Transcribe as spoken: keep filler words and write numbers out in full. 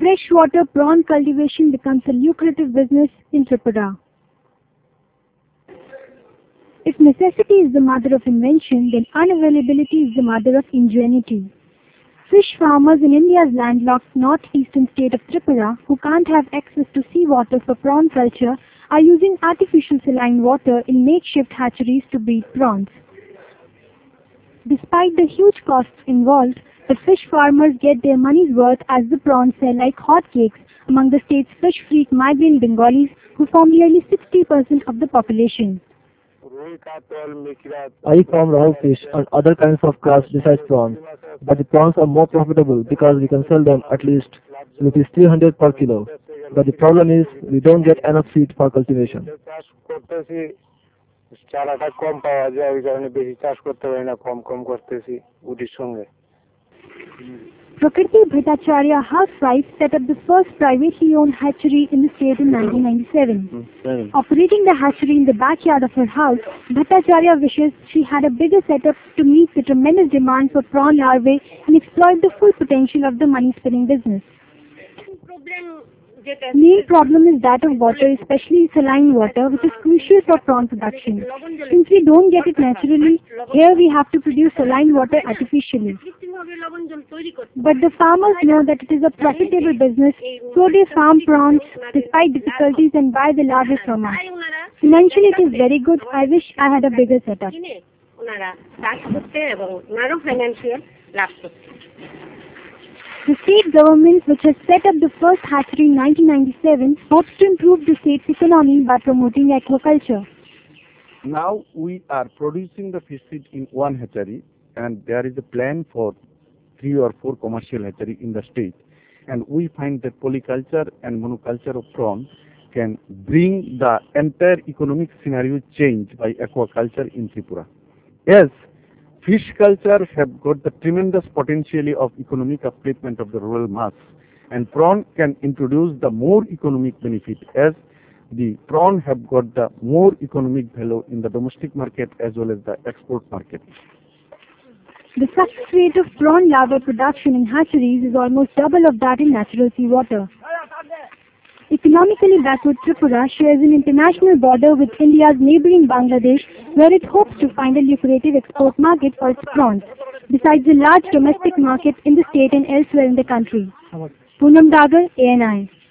Freshwater prawn cultivation becomes a lucrative business in Tripura. If necessity is the mother of invention, then unavailability is the mother of ingenuity. Fish farmers in India's landlocked northeastern state of Tripura, who can't have access to seawater for prawn culture, are using artificial saline water in makeshift hatcheries to breed prawns. Despite the huge costs involved, the fish farmers get their money's worth as the prawns sell like hotcakes among the state's fish freak migrant Bengalis, who form nearly sixty percent of the population. I farm raw fish and other kinds of crabs besides prawns, but the prawns are more profitable because we can sell them at least rupees three hundred per kilo. But the problem is we don't get enough seed for cultivation. Prakriti Bhattacharya housewife set up the first privately owned hatchery in the state in nineteen ninety-seven. Mm, Operating the hatchery in the backyard of her house, Bhattacharya wishes she had a bigger setup to meet the tremendous demand for prawn larvae and exploit the full potential of the money-spinning business. Main problem is that of water, especially saline water, which is crucial for prawn production. Since we don't get it naturally, here we have to produce saline water artificially. But the farmers know that it is a profitable business, so they farm prawns despite difficulties and buy the larvae from us. Financially it is very good. I wish I had a bigger setup. The state government, which has set up the first hatchery in nineteen ninety-seven, hopes to improve the state's economy by promoting aquaculture. Now we are producing the fish feed in one hatchery, and there is a plan for three or four commercial hatchery in the state. And we find that polyculture and monoculture of prawn can bring the entire economic scenario change by aquaculture in Tripura. Yes, fish culture have got the tremendous potential of economic upliftment of the rural mass, and prawn can introduce the more economic benefit as the prawn have got the more economic value in the domestic market as well as the export market. The success rate of prawn larva production in hatcheries is almost double of that in natural seawater. Economically backward Tripura shares an international border with India's neighbouring Bangladesh, where it hopes to find a lucrative export market for its prawns, besides the large domestic market in the state and elsewhere in the country. Poonam Dagar, A N I.